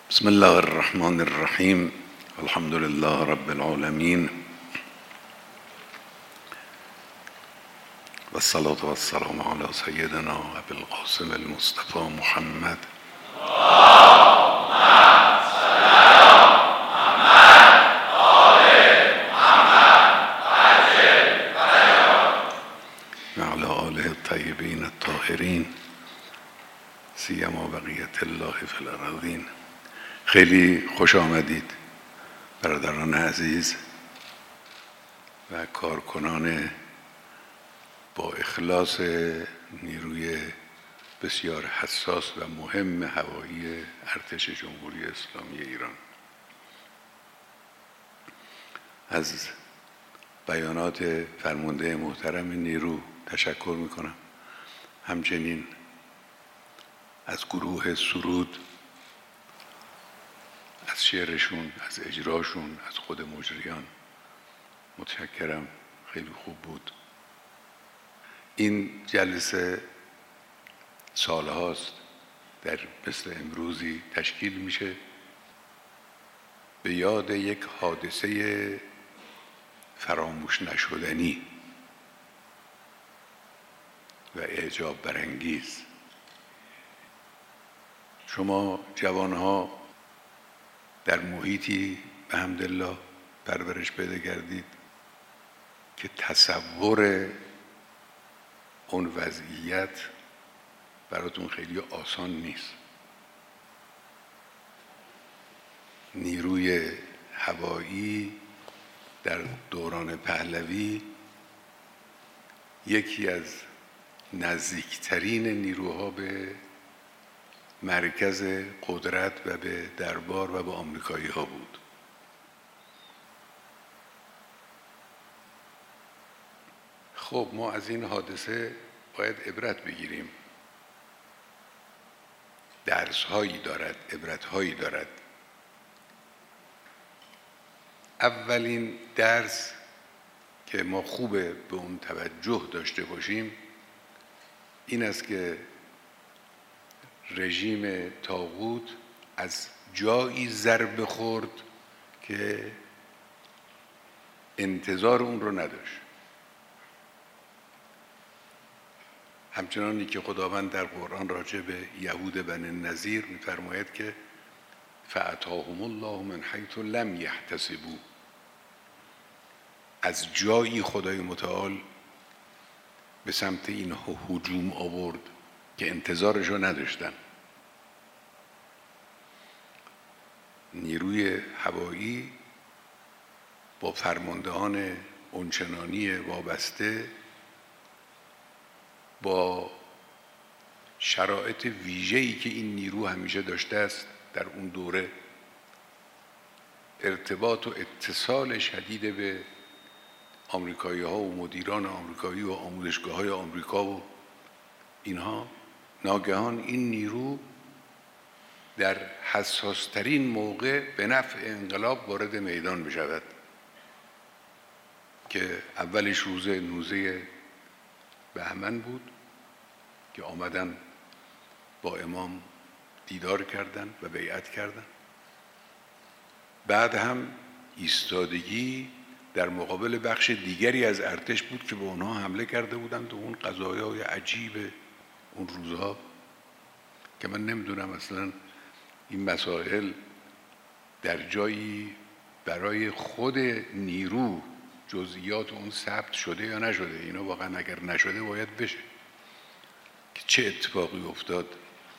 بسم الله الرحمن الرحیم. الحمد لله رب العالمین و الصلاة و السلام علی سیدنا ابی القاسم المصطفى محمد. و علی آله الطیبین الطاهرین سیما بقیة الله فی الارضین. خیلی خوش آمدید برادران عزیز و کارکنان با اخلاص نیروی بسیار حساس و مهم هوایی ارتش جمهوری اسلامی ایران. از بیانات فرمانده محترم نیرو تشکر میکنم. همچنین از گروه سرود، از شعرشون، از اجراشون، از خود مجریان متشکرم. خیلی خوب بود. این جلسه سالهاست در مثل امروزی تشکیل میشه به یاد یک حادثه فراموش نشدنی و اعجاب برانگیز. شما جوانها در محیطی به حمدالله پرورش پیدا کردید که تصور اون وضعیت براتون خیلی آسان نیست. نیروی هوایی در دوران پهلوی یکی از نزدیکترین نیروها به مرکز قدرت و به دربار و به آمریکایی ها بود. خب ما از این حادثه باید عبرت بگیریم. درس هایی دارد، عبرت هایی دارد. اولین درس که ما خوبه به اون توجه داشته باشیم این است که رژیم طاغوت از جایی ضربه خورد که انتظار اون رو نداشت. همچنانی که خداوند در قرآن راجع به یهود بنی النضیر می‌فرماید که فأتاهم الله من حیث لم یحتسبوا، از جایی خدای متعال به سمت اینها هجوم آورد که انتظارش رو نداشتن. نیروی هوایی با فرماندهان اونچنانی وابسته با شرایط ویژه‌ای که این نیرو همیشه داشته است در اون دوره، ارتباط و اتصال شدید به آمریکایی ها و مدیران آمریکایی و آموزشگاه های آمریکا و اینها، ناگهان این نیرو در حساسترین موقع به نفع انقلاب وارد میدان بشود که اولش روز 19 بهمن بود که آمدن با امام دیدار کردند و بیعت کردند. بعد هم ایستادگی در مقابل بخش دیگری از ارتش بود که به اونها حمله کرده بودند و اون قضایای عجیب اون روزها که من نمیدونم اصلا این مسائل در جایی برای خود نیرو جزئیات اون ثبت شده یا نشده. اینا واقعا اگر نشده باید بشه که چه اتفاقی افتاد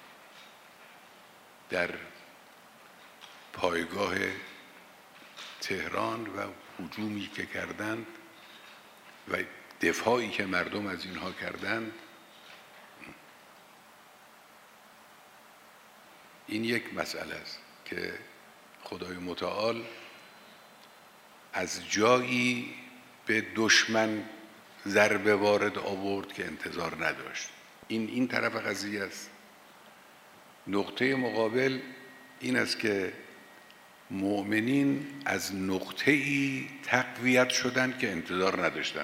در پایگاه تهران و هجومی که کردند و دفاعی که مردم از اینها کردند. این یک مسئله است که خدای متعال از جایی به دشمن ضربه وارد آورد که انتظار نداشت. این طرف قضیه است. نقطه مقابل این است که مؤمنین از نقطه‌ای تقویت شدند که انتظار نداشتند،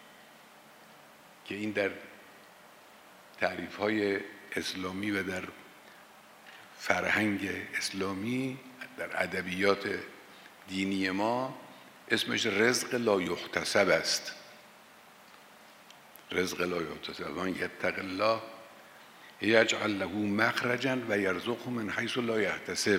که این در تعریف‌های اسلامی و در فرهنگ اسلامی در ادبیات دینی ما اسمش رزق لا یحتسب است. رزق لا یحتسب. من یتق الله یجعل له مخرجا و یرزقه من حیث لا یحتسب.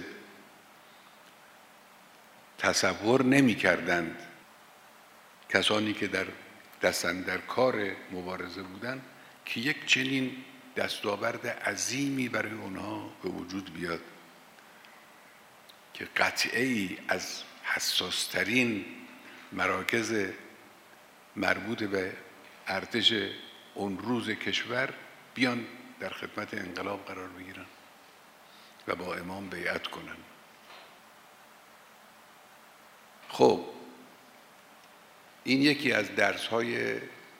تصور نمی کردند کسانی که در در کار مبارزه بودند که یک چنین دستاورد عظیمی برای اونها به وجود بیاد که قطعه‌ای از حساسترین مراکز مربوط به ارتش اون روز کشور بیان در خدمت انقلاب قرار بگیرن و با امام بیعت کنن. خب این یکی از درس‌های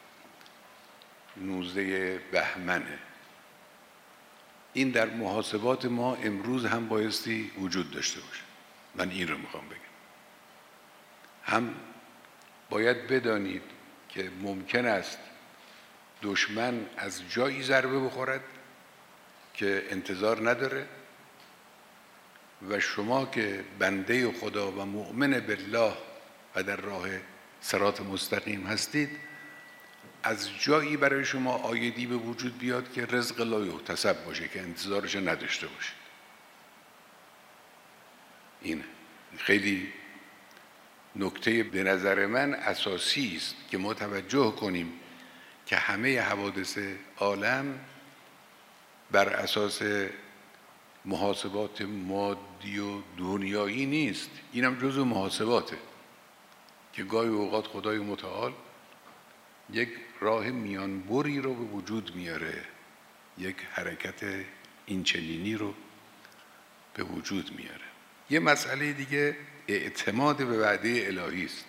19 بهمنه. این در محاسبات ما امروز هم بایستی وجود داشته باشه. من این رو میخوام بگم. هم باید بدانید که ممکن است دشمن از جایی ضربه بخورد که انتظار نداره و شما که بنده خدا و مؤمن بالله و در راه صراط مستقیم هستید از جایی برای شما آیدی به وجود بیاد که رزق لا یحتسب باشه که انتظارش نداشته باشید. این خیلی نکته به نظر من اساسی است که ما توجه کنیم که همه حوادث عالم بر اساس محاسبات مادی و دنیایی نیست. اینم جزو محاسباته که گاهی اوقات خدای متعال یک راه میانبری رو به وجود میاره، یک حرکت اینچنینی رو به وجود میاره. یه مسئله دیگه اعتماد به وعده الهی است.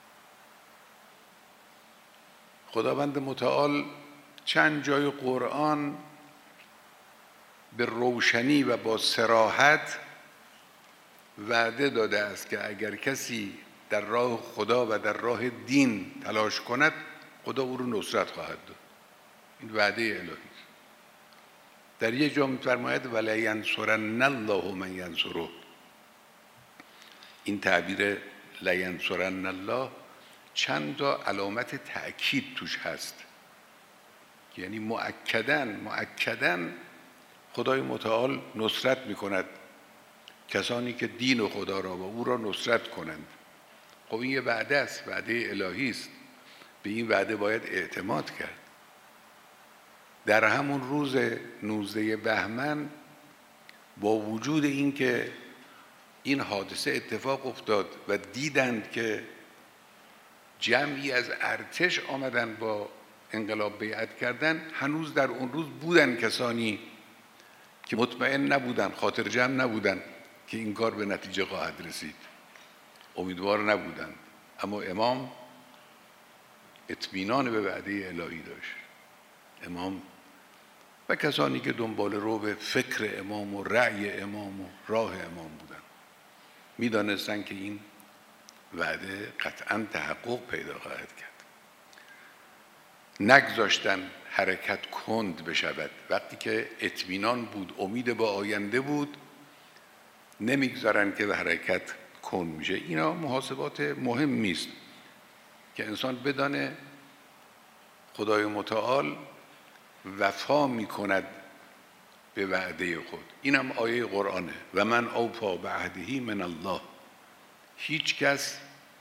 خداوند متعال چند جای قرآن به روشنی و با صراحت وعده داده است که اگر کسی در راه خدا و در راه دین تلاش کند خدا او رو نصرت خواهد داد. این وعده الهی است. در یک جا می‌فرماید ولینصرن الله من ینصره. این تعبیر لینصرن الله چند تا علامت تأکید توش هست، یعنی مؤکداً خدای متعال نصرت میکند کسانی که دین خدا را و او را نصرت کنند. خب این یه وعده است، وعده الهی است. به این وعده باید اعتماد کرد. در همون روز 19 بهمن با وجود این که این حادثه اتفاق افتاد و دیدند که جمعی از ارتش آمدن با انقلاب بیعت کردن، هنوز در اون روز بودن کسانی که مطمئن نبودن، خاطر جمع نبودن که این کار به نتیجه خواهد رسید، امیدوار نبودن. اما امام اطمینان به وعده الهی داشت. امام و کسانی که دنبال رو به فکر امام و رأی امام و راه امام بودن میدانستن که این وعده قطعاً تحقق پیدا خواهد کرد. نگذاشتن حرکت کند بشود. وقتی که اطمینان بود، امید با آینده بود، نمیگذارن که حرکت کند میشه. اینا محاسبات مهمی است که انسان بدانه خدای متعال وفا میکند به وعده خود. اینم آیه قرآنه و من اوفی بعهده من الله. هیچ کس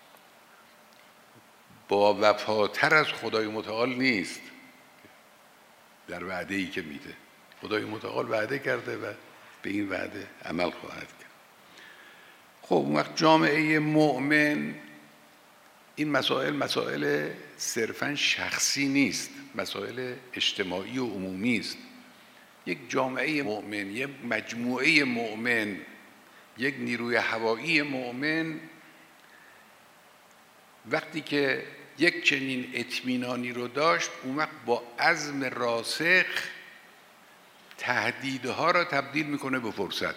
با وفاتر از خدای متعال نیست در وعده‌ای که میده. خدای متعال وعده کرده و به این وعده عمل خواهد کرد. خب اون وقت جامعه مؤمن این مسائل صرفاً شخصی نیست، مسائل اجتماعی و عمومی است. یک جامعه مؤمن، یک مجموعه مؤمن، یک نیروی هوایی مؤمن وقتی که یک چنین اطمینانی رو داشت، اون وقت با عزم راسخ تهدیدها را تبدیل میکنه به فرصت.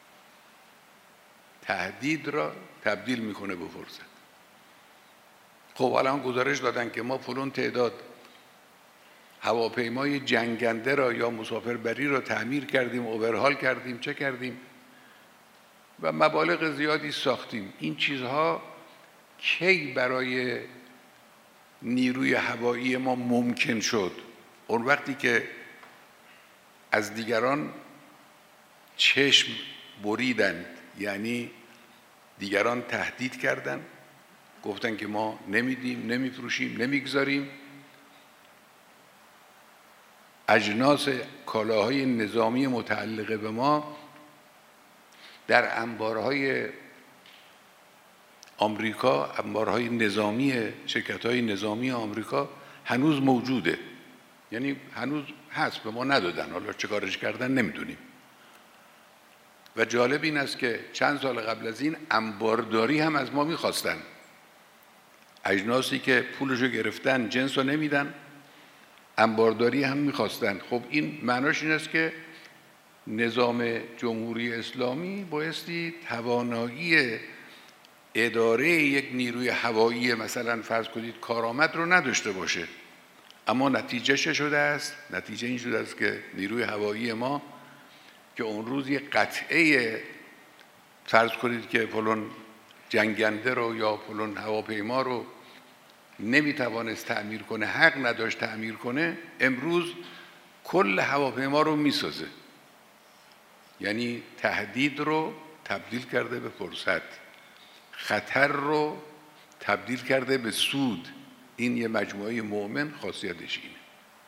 تهدید را تبدیل میکنه به فرصت. خب الان گزارش دادن که ما فلان تعداد هواپیمای جنگنده را یا مسافربری را تعمیر کردیم، اوورهال کردیم، چه کردیم و مبالغ زیادی ساختیم. این چیزها کی برای نیروی هوایی ما ممکن شد؟ اون وقتی که از دیگران چشم بریدند، یعنی دیگران تهدید کردند، گفتن که ما نمیدیم، نمیفروشیم، نمیگذاریم اجناس کالاهای نظامی متعلقه به ما در انبارهای آمریکا، انبارهای نظامی شرکت‌های نظامی آمریکا هنوز موجوده، یعنی هنوز هست، به ما ندادن، حالا چه کارش کردن نمیدونیم. و جالب این است که چند سال قبل از این انبارداری هم از ما میخواستن، اجناسی که پولشو گرفتن جنسو نمیدن، انبارداری هم میخواستن. خب این معناش این است که نظام جمهوری اسلامی بایستی توانایی اداره یک نیروی هوایی مثلا فرض کنید کارآمد رو نداشته باشه، اما نتیجه چه شده است؟ نتیجه این شده است که نیروی هوایی ما که اون روز یک قطعه فرض کنید که فلان جنگنده رو یا فلان هواپیما رو نمیتوانست تعمیر کنه، حق نداشت تعمیر کنه، امروز کل هواپیما رو میسازه. یعنی تهدید رو تبدیل کرده به فرصت، خطر رو تبدیل کرده به سود. این یه مجموعه مؤمن خاصیتش اینه.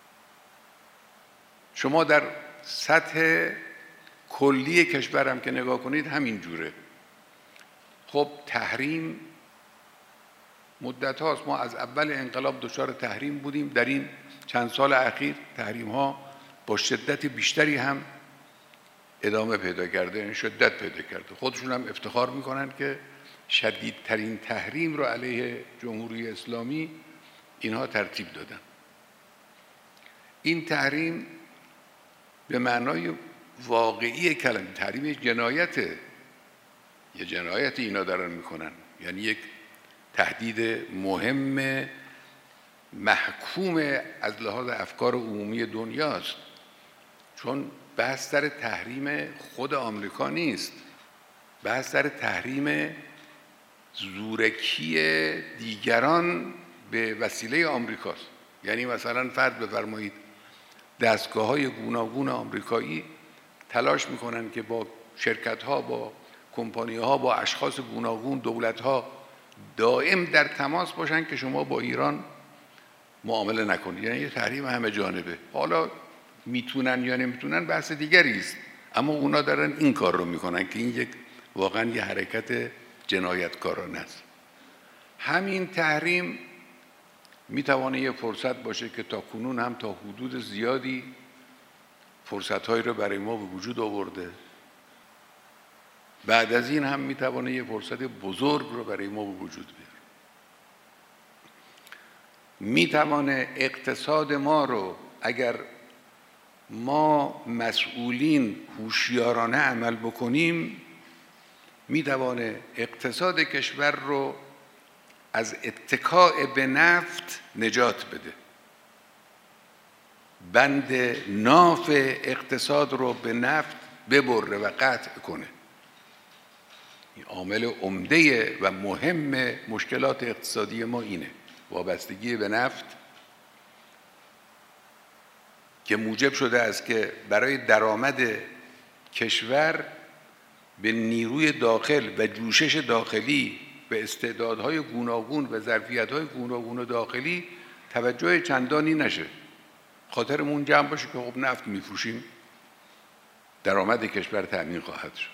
شما در سطح کلی کشورم که نگاه کنید همین جوره. خب تحریم مدت هاست، ما از اول انقلاب دچار تحریم بودیم، در این چند سال اخیر تحریم ها با شدت بیشتری هم ادامه پیدا کرده، این شدت پیدا کرده. خودشون هم افتخار میکنن که شدیدترین تحریم رو علیه جمهوری اسلامی اینها ترتیب دادن. این تحریم به معنای واقعی کلمه تحریم جنایته، یه جنایت اینا دارن میکنن، یعنی یک تهدید مهم محکوم از لحاظ افکار عمومی دنیاست. چون بحث سر تحریم خود آمریکا نیست، بحث سر تحریم زورکی دیگران به وسیله آمریکاست. یعنی مثلا فرض بفرمایید دستگاه‌های گوناگون آمریکایی تلاش میکنن که با شرکت‌ها، با کمپانی‌ها، با اشخاص گوناگون، دولت‌ها دائم در تماس باشن که شما با ایران معامله نکنید. یعنی یه تحریم همه جانبه. حالا میتونن یا نمیتونن بحث دیگری است، اما اونا دارن این کار رو میکنن که این یک واقعا یه حرکت جنایتکارانه است. همین تحریم میتونه یه فرصت باشه که تا کنون هم تا حدود زیادی فرصت‌هایی رو برای ما به وجود آورده. بعد از این هم میتونه یه فرصت بزرگ رو برای ما به وجود بیاره. میتونه اقتصاد ما رو اگر ما مسئولین هوشیارانه عمل بکنیم، میتونه اقتصاد کشور رو از اتکاء به نفت نجات بده، بند ناف اقتصاد رو به نفت ببره و قطع کنه. این عامل عمده و مهم مشکلات اقتصادی ما اینه، وابستگی به نفت که موجب شده است که برای درآمد کشور به نیروی داخل و جوشش داخلی به استعدادهای گوناگون و ظرفیت‌های گوناگون داخلی توجه چندانی نشه. خاطرمون جمع باشه که خب نفت میفروشیم، درآمد کشور تأمین خواهد شد.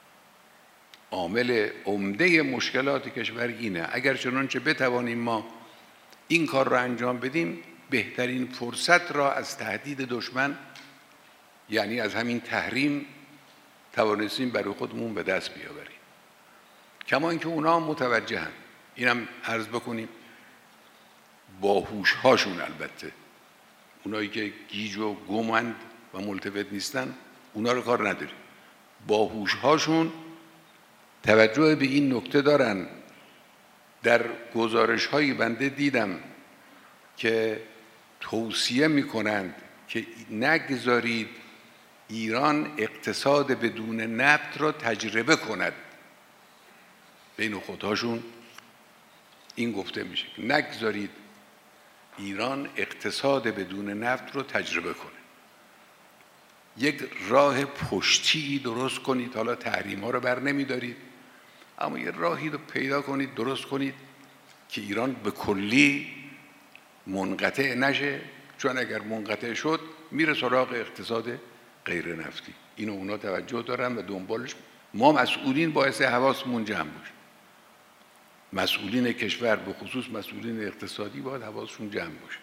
عامل عمده مشکلات کشور اینه. اگر چنانچه بتوانیم ما این کار را انجام بدیم، بهترین فرصت را از تهدید دشمن، یعنی از همین تحریم، توانستیم برای خودمون به دست بیاوریم. کما اینکه اونا هم متوجهن، اینم عرض بکنیم، باهوش هاشون، البته اونایی که گیج و گمند و ملتفت نیستن اونا رو کار نداریم، باهوش هاشون توجه به این نکته دارن. در گزارش هایی بنده دیدم که توصیه میکنند که نگذارید ایران اقتصاد بدون نفت را تجربه کند. بین خودهاشون این گفته میشه که نگذارید ایران اقتصاد بدون نفت رو تجربه کنه. یک راه پشتی درست کنید. حالا تحریم ها رو بر نمیدارید، اما یه راهی رو پیدا کنید، درست کنید که ایران به کلی منقطع نشه، چون اگر منقطع شد میره سراغ اقتصاد غیر نفتی. اینو اونا توجه دارن و دنبالش. ما مسئولین باعث حواسمون جمع باشه. مسئولین کشور به خصوص مسئولین اقتصادی باید حواسشون جمع باشه.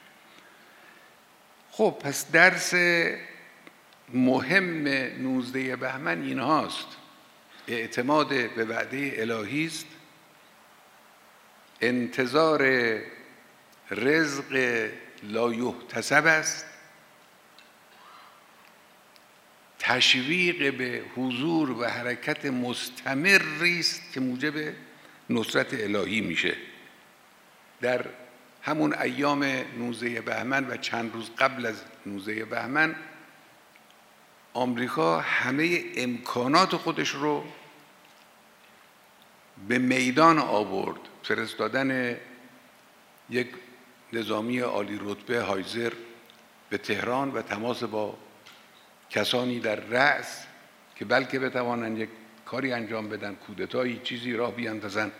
خب پس درس مهم 19 بهمن این هاست: اعتماد به وعده الهی است، انتظار رزق لا یحتسب است، تشویق به حضور و حرکت مستمری است که موجب نصرت الهی میشه. در همون ایام 19 بهمن و چند روز قبل از 19 بهمن آمریکا همه امکانات خودش رو به میدان آورد. فرستادن یک نظامی عالی رتبه هایزر به تهران و تماس با کسانی در رأس که بلکه بتوانند یک کاری انجام بدن، کودتایی چیزی راه بیاندازن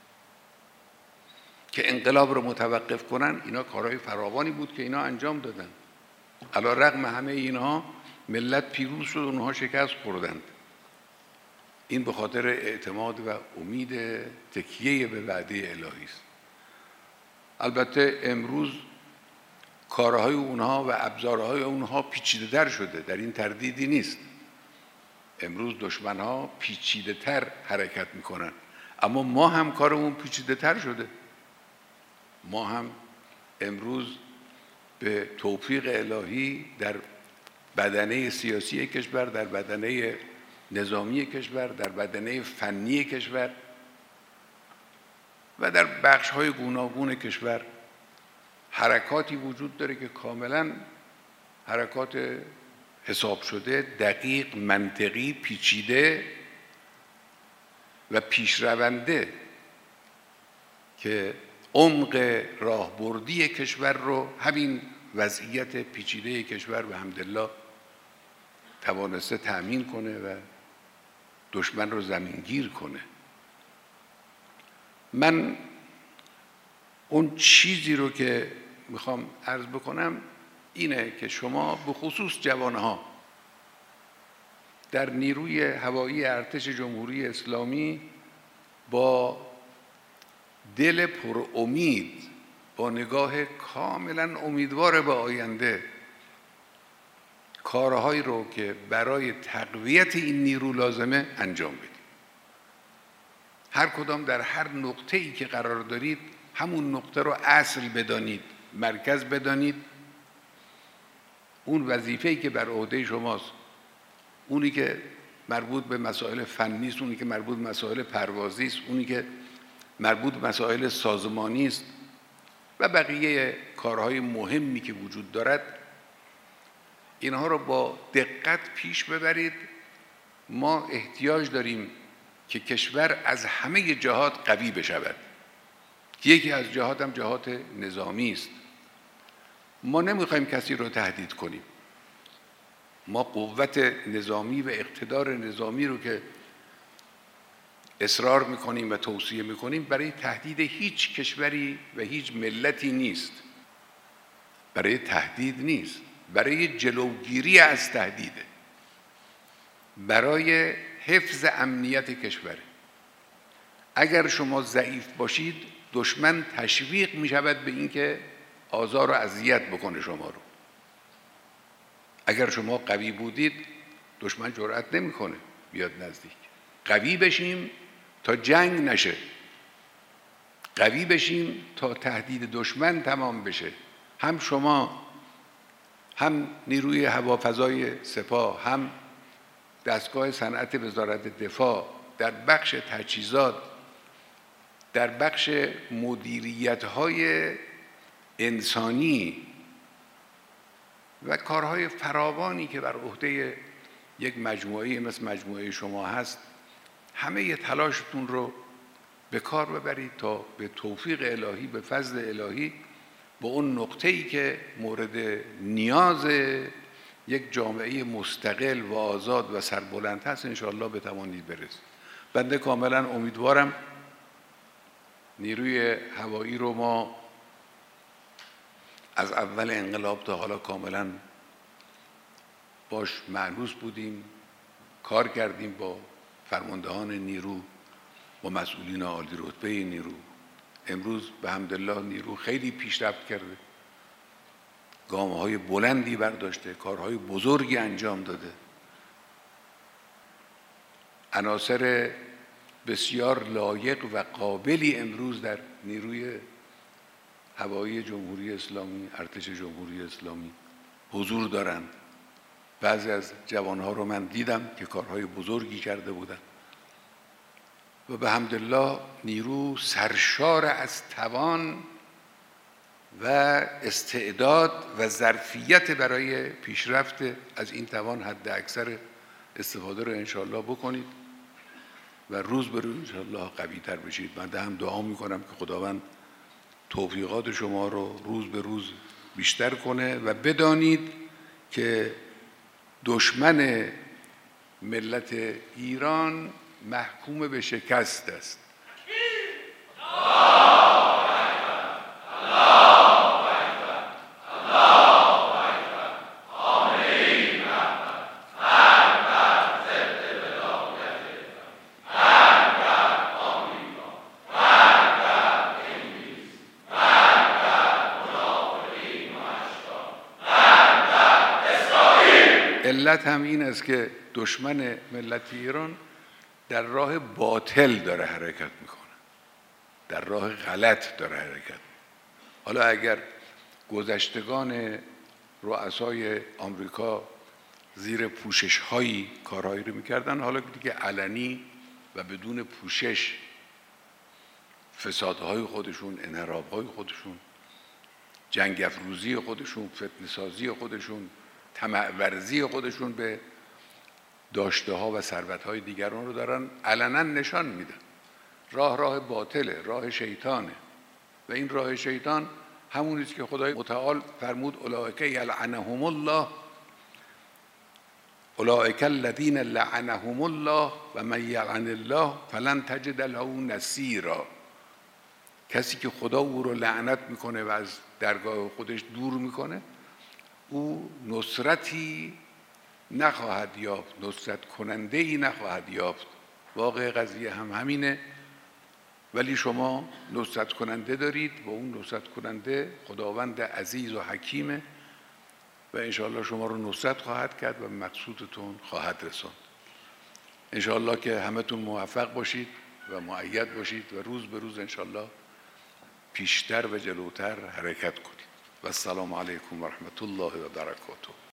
که انقلاب رو متوقف کنن. اینا کارهای فراوانی بود که اینا انجام دادن. علی رغم همه اینها ملت پیروز شد، اونها شکست خوردند. این به خاطر اعتماد و امید تکیه به وعده الهی است. البته امروز کارهای اونها و ابزارهای اونها پیچیده‌تر شده، در این تردیدی نیست. امروز دشمنها پیچیده‌تر حرکت میکنن، اما ما هم کارمون پیچیده‌تر شده. ما هم امروز به توفیق الهی در بدنه سیاسی کشور، در بدنه نظامی کشور، در بدنه فنی کشور و در بخش‌های گوناگون کشور حرکاتی وجود داره که کاملا حرکات حساب شده، دقیق، منطقی، پیچیده و پیشرونده که عمق راهبردی کشور رو همین وضعیت پیچیده کشور به حمدالله توانسته تأمین کنه و دشمن رو زمینگیر کنه. من اون چیزی رو که میخوام عرض بکنم اینه که شما به خصوص جوانها در نیروی هوایی ارتش جمهوری اسلامی با دل پر امید، با نگاه کاملا امیدوار به آینده، کارهایی رو که برای تقویت این نیرو لازمه انجام بدید. هر کدام در هر نقطه‌ای که قرار دارید همون نقطه رو اصل بدانید، مرکز بدانید. اون وظیفه‌ای که بر عهده شماست، اونی که مربوط به مسائل فنی است، اونی که مربوط به مسائل پروازی است، اونی که مربوط به مسائل سازمانی است و بقیه کارهای مهمی که وجود دارد، اینها رو با دقت پیش ببرید. ما احتیاج داریم که کشور از همه جهات قوی بشود. یکی از جهات هم جهات نظامی است. ما نمیخوایم کسی رو تهدید کنیم. ما قوت نظامی و اقتدار نظامی رو که اصرار میکنیم و توصیه میکنیم برای تهدید هیچ کشوری و هیچ ملتی نیست. برای تهدید نیست، برای جلوگیری از تهدیده، برای حفظ امنیت کشوره. اگر شما ضعیف باشید دشمن تشویق میشود به اینکه آزار و اذیت بکنه شما رو. اگر شما قوی بودید دشمن جرأت نمیکنه بیاد نزدیک. قوی بشیم تا جنگ نشه، قوی بشیم تا تهدید دشمن تمام بشه. هم شما، هم نیروی هوافضای سپاه، هم دستگاه صنعت وزارت دفاع در بخش تجهیزات، در بخش مدیریت‌های انسانی و کارهای فراوانی که بر عهده یک مجموعه مثل مجموعه شما هست، همه تلاشتون رو به کار ببرید تا به توفیق الهی، به فضل الهی، با اون نقطه‌ای که مورد نیاز یک جامعه مستقل و آزاد و سربلند هست انشاءالله بتوانید برسید. بنده کاملا امیدوارم نیروی هوایی رو ما از اول انقلاب تا حالا کاملا باش مأنوس بودیم، کار کردیم با فرماندهان نیرو، با مسئولین عالی رتبه نیرو. امروز به حمدالله نیرو خیلی پیشرفت کرده، گام‌های بلندی برداشته، کارهای بزرگی انجام داده، عناصر بسیار لایق و قابلی امروز در نیروی هوایی جمهوری اسلامی، ارتش جمهوری اسلامی حضور دارند. بعضی از جوانها رو من دیدم که کارهای بزرگی کرده بودند و به حمدالله نیرو سرشار از توان و استعداد و ظرفیت برای پیشرفت از این توان حد اکثر استفاده رو انشاءالله بکنید و روز به روز انشاءالله قوی تر بشید. من هم دعا میکنم که خداوند توفیقات شما رو روز به روز بیشتر کنه و بدانید که دشمن ملت ایران محکوم به شکست است. علت هم این است که دشمن ملت ایران در راه باطل داره حرکت میکنه، در راه غلط داره حرکت میکنه. حالا اگر گذشتگان رؤسای آمریکا زیر پوشش هایی کارهایی رو میکردن، حالا دیگه علنی و بدون پوشش فسادهای خودشون، انحرافهای خودشون، جنگ افروزی خودشون، فتنه سازی خودشون، طمع ورزی خودشون به داشته ها و ثروت های دیگران رو دارن علنا نشان میدن. راه باطله، راه شیطانه و این راه شیطان همونیست که خدای متعال فرمود اولئک یلعنهم الله، اولئک الذین لعنهم الله و من یلعن الله فلن تجد له نصیرا. کسی که خدا او رو لعنت میکنه و از درگاه خودش دور میکنه، او نصرتی نخواهد یافت، نصرت کننده ای نخواهد یافت. واقع قضیه هم همینه. ولی شما نصرت کننده دارید و اون نصرت کننده خداوند عزیز و حکیمه و انشاءالله شما رو نصرت خواهد کرد و مقصودتون خواهد رساند. انشاءالله که همتون موفق باشید و مؤید باشید و روز به روز انشاءالله پیشتر و جلوتر حرکت کنید. و السلام علیکم و رحمت الله و برکاته.